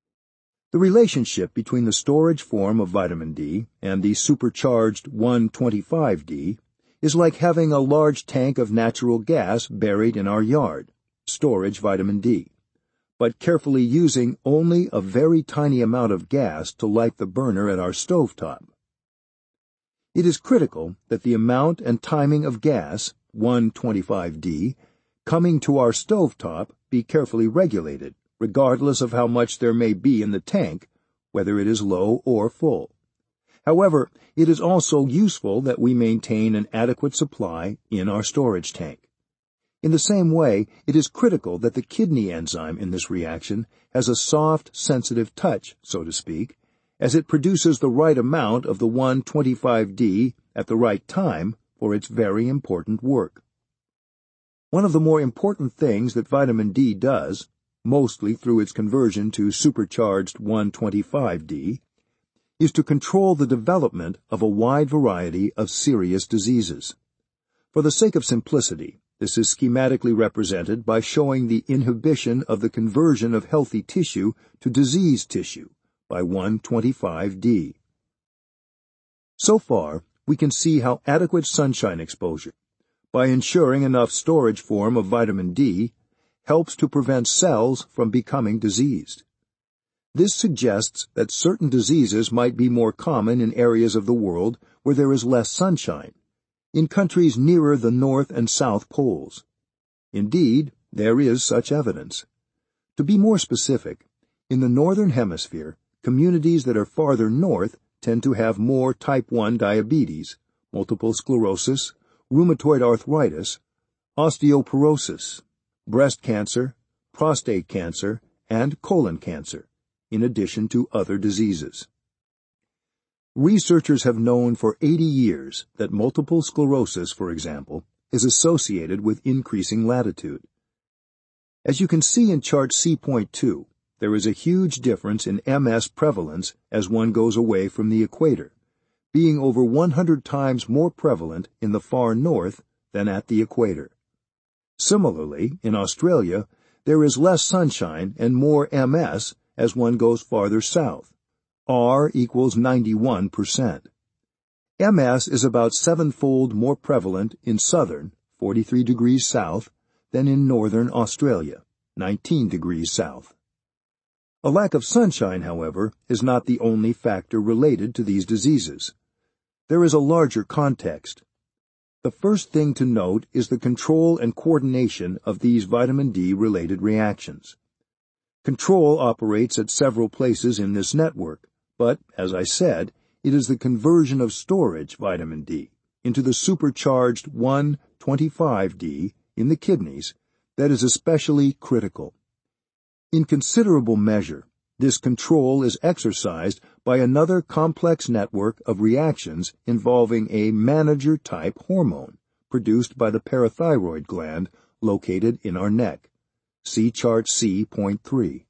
The relationship between the storage form of vitamin D and the supercharged one twenty-five D is like having a large tank of natural gas buried in our yard, storage vitamin D, but carefully using only a very tiny amount of gas to light the burner at our stovetop. It is critical that the amount and timing of gas, one twenty-five D, coming to our stovetop be carefully regulated, regardless of how much there may be in the tank, whether it is low or full. However, it is also useful that we maintain an adequate supply in our storage tank. In the same way, it is critical that the kidney enzyme in this reaction has a soft, sensitive touch, so to speak, as it produces the right amount of the one twenty-five D at the right time for its very important work. One of the more important things that vitamin D does, mostly through its conversion to supercharged one twenty-five D, is to control the development of a wide variety of serious diseases. For the sake of simplicity, this is schematically represented by showing the inhibition of the conversion of healthy tissue to diseased tissue by one twenty-five D. So far, we can see how adequate sunshine exposure, by ensuring enough storage form of vitamin D, helps to prevent cells from becoming diseased. This suggests that certain diseases might be more common in areas of the world where there is less sunshine, in countries nearer the North and South Poles. Indeed, there is such evidence. To be more specific, in the Northern Hemisphere, communities that are farther north tend to have more type one diabetes, multiple sclerosis, rheumatoid arthritis, osteoporosis, breast cancer, prostate cancer, and colon cancer, in addition to other diseases. Researchers have known for eighty years that multiple sclerosis, for example, is associated with increasing latitude. As you can see in chart C point two, there is a huge difference in M S prevalence as one goes away from the equator, being over one hundred times more prevalent in the far north than at the equator. Similarly, in Australia, there is less sunshine and more M S as one goes farther south. R equals ninety-one percent. M S is about sevenfold more prevalent in southern, forty-three degrees south, than in northern Australia, nineteen degrees south. A lack of sunshine, however, is not the only factor related to these diseases. There is a larger context. The first thing to note is the control and coordination of these vitamin D-related reactions. Control operates at several places in this network, but, as I said, it is the conversion of storage vitamin D into the supercharged one twenty-five D in the kidneys that is especially critical. In considerable measure, this control is exercised by another complex network of reactions involving a manager-type hormone produced by the parathyroid gland located in our neck. See chart C point three.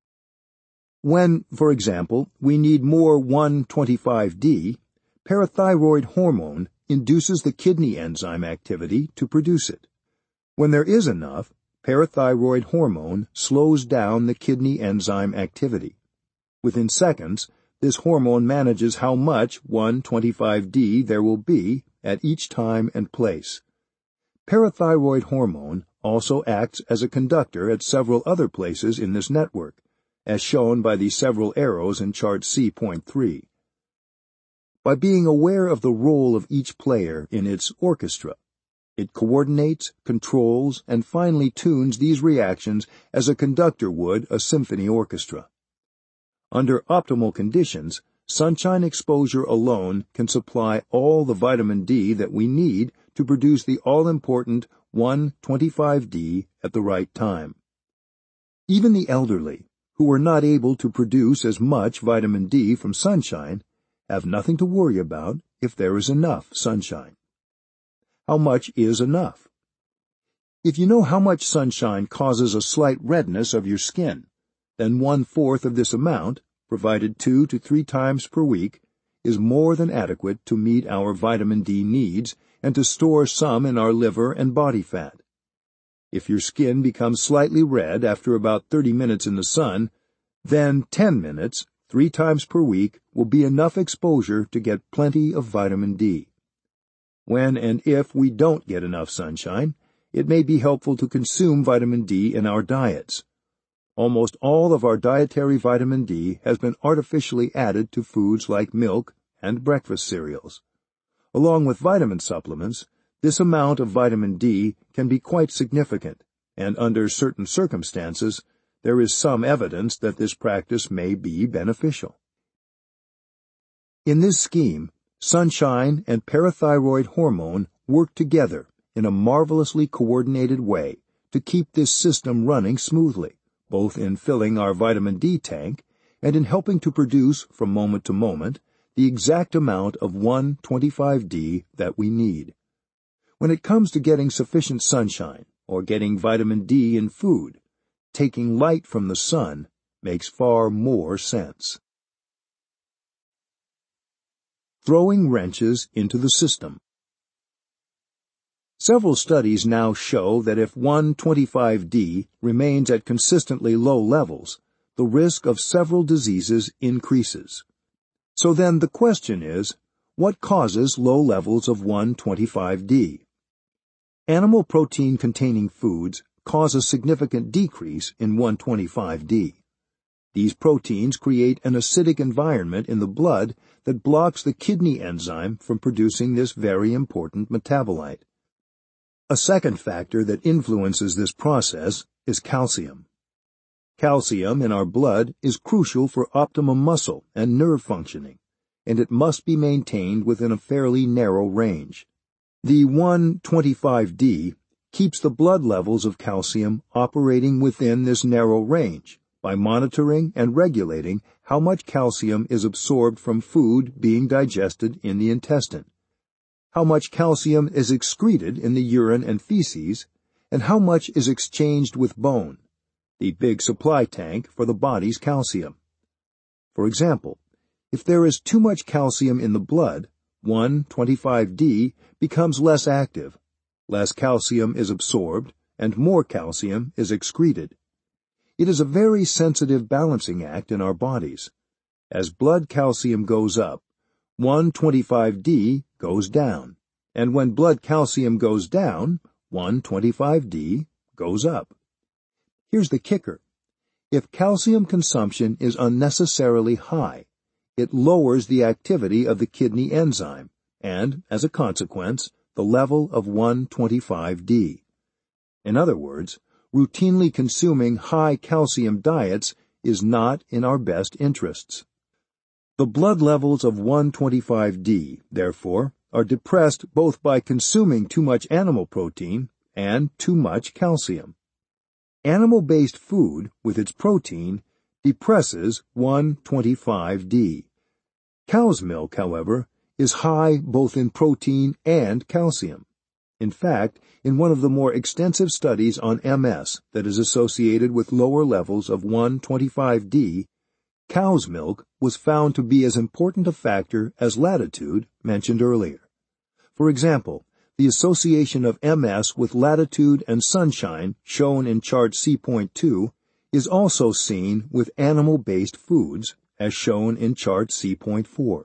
When, for example, we need more one twenty-five D, parathyroid hormone induces the kidney enzyme activity to produce it. When there is enough, parathyroid hormone slows down the kidney enzyme activity. Within seconds, this hormone manages how much one twenty-five D there will be at each time and place. Parathyroid hormone also acts as a conductor at several other places in this network, as shown by the several arrows in chart C point three. By being aware of the role of each player in its orchestra, it coordinates, controls, and finally tunes these reactions as a conductor would a symphony orchestra. Under optimal conditions, sunshine exposure alone can supply all the vitamin D that we need to produce the all-important one twenty-five D at the right time. Even the elderly, who are not able to produce as much vitamin D from sunshine, have nothing to worry about if there is enough sunshine. How much is enough? If you know how much sunshine causes a slight redness of your skin, then one-fourth of this amount, provided two to three times per week, is more than adequate to meet our vitamin D needs and to store some in our liver and body fat. If your skin becomes slightly red after about thirty minutes in the sun, then ten minutes, three times per week, will be enough exposure to get plenty of vitamin D. When and if we don't get enough sunshine, it may be helpful to consume vitamin D in our diets. Almost all of our dietary vitamin D has been artificially added to foods like milk and breakfast cereals. Along with vitamin supplements, this amount of vitamin D can be quite significant, and under certain circumstances, there is some evidence that this practice may be beneficial. In this scheme, sunshine and parathyroid hormone work together in a marvelously coordinated way to keep this system running smoothly, both in filling our vitamin D tank and in helping to produce, from moment to moment, the exact amount of one twenty-five D that we need. When it comes to getting sufficient sunshine or getting vitamin D in food, taking light from the sun makes far more sense. Throwing wrenches into the system. Several studies now show that if one twenty-five D remains at consistently low levels, the risk of several diseases increases. So then the question is, what causes low levels of one twenty-five D? Animal protein-containing foods cause a significant decrease in one twenty-five D. These proteins create an acidic environment in the blood that blocks the kidney enzyme from producing this very important metabolite. A second factor that influences this process is calcium. Calcium in our blood is crucial for optimum muscle and nerve functioning, and it must be maintained within a fairly narrow range. The one twenty-five D keeps the blood levels of calcium operating within this narrow range by monitoring and regulating how much calcium is absorbed from food being digested in the intestine, how much calcium is excreted in the urine and feces, and how much is exchanged with bone, the big supply tank for the body's calcium. For example, if there is too much calcium in the blood, one twenty-five D becomes less active, less calcium is absorbed, and more calcium is excreted. It is a very sensitive balancing act in our bodies. As blood calcium goes up, one twenty-five D goes down, and when blood calcium goes down, one twenty-five D goes up. Here's the kicker. If calcium consumption is unnecessarily high, it lowers the activity of the kidney enzyme, and, as a consequence, the level of one twenty-five D. In other words, routinely consuming high calcium diets is not in our best interests. The blood levels of one twenty-five D, therefore, are depressed both by consuming too much animal protein and too much calcium. Animal-based food, with its protein, depresses one twenty-five D. Cow's milk, however, is high both in protein and calcium. In fact, in one of the more extensive studies on M S that is associated with lower levels of one twenty-five D, cow's milk was found to be as important a factor as latitude mentioned earlier. For example, the association of M S with latitude and sunshine, shown in chart C point two, is also seen with animal-based foods, as shown in chart C point four.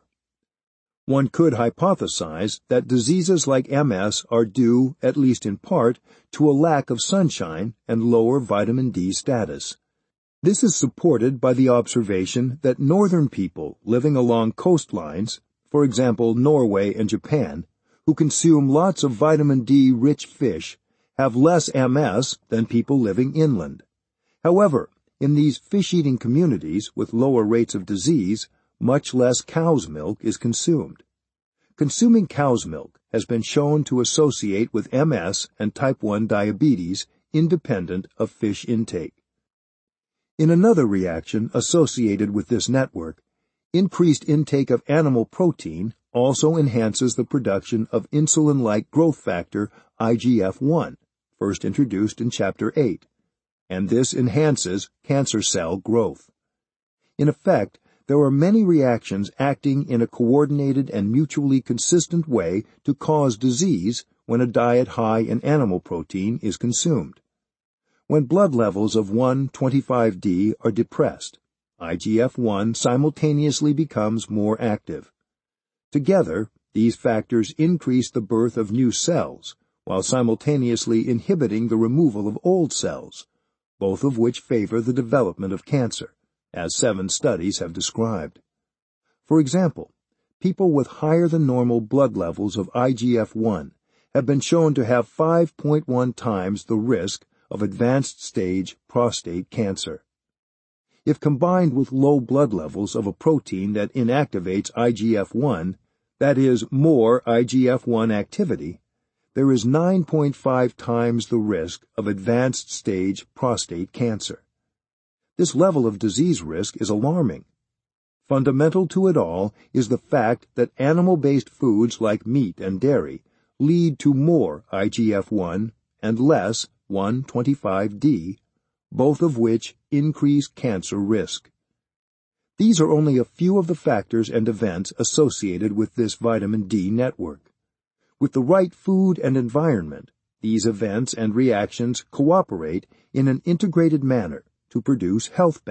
One could hypothesize that diseases like M S are due, at least in part, to a lack of sunshine and lower vitamin D status. This is supported by the observation that northern people living along coastlines, for example Norway and Japan, who consume lots of vitamin D-rich fish, have less M S than people living inland. However, in these fish-eating communities with lower rates of disease, much less cow's milk is consumed. Consuming cow's milk has been shown to associate with M S and type one diabetes independent of fish intake. In another reaction associated with this network, increased intake of animal protein also enhances the production of insulin-like growth factor I G F one, first introduced in Chapter eight, and this enhances cancer cell growth. In effect, there are many reactions acting in a coordinated and mutually consistent way to cause disease when a diet high in animal protein is consumed. When blood levels of one twenty-five D are depressed, I G F one simultaneously becomes more active. Together, these factors increase the birth of new cells, while simultaneously inhibiting the removal of old cells, both of which favor the development of cancer, as seven studies have described. For example, people with higher than normal blood levels of I G F one have been shown to have five point one times the risk of advanced-stage prostate cancer. If combined with low blood levels of a protein that inactivates I G F one, that is, more I G F one activity, there is nine point five times the risk of advanced-stage prostate cancer. This level of disease risk is alarming. Fundamental to it all is the fact that animal-based foods like meat and dairy lead to more I G F one and less one twenty-five D, both of which increase cancer risk. These are only a few of the factors and events associated with this vitamin D network. With the right food and environment, these events and reactions cooperate in an integrated manner to produce health benefits.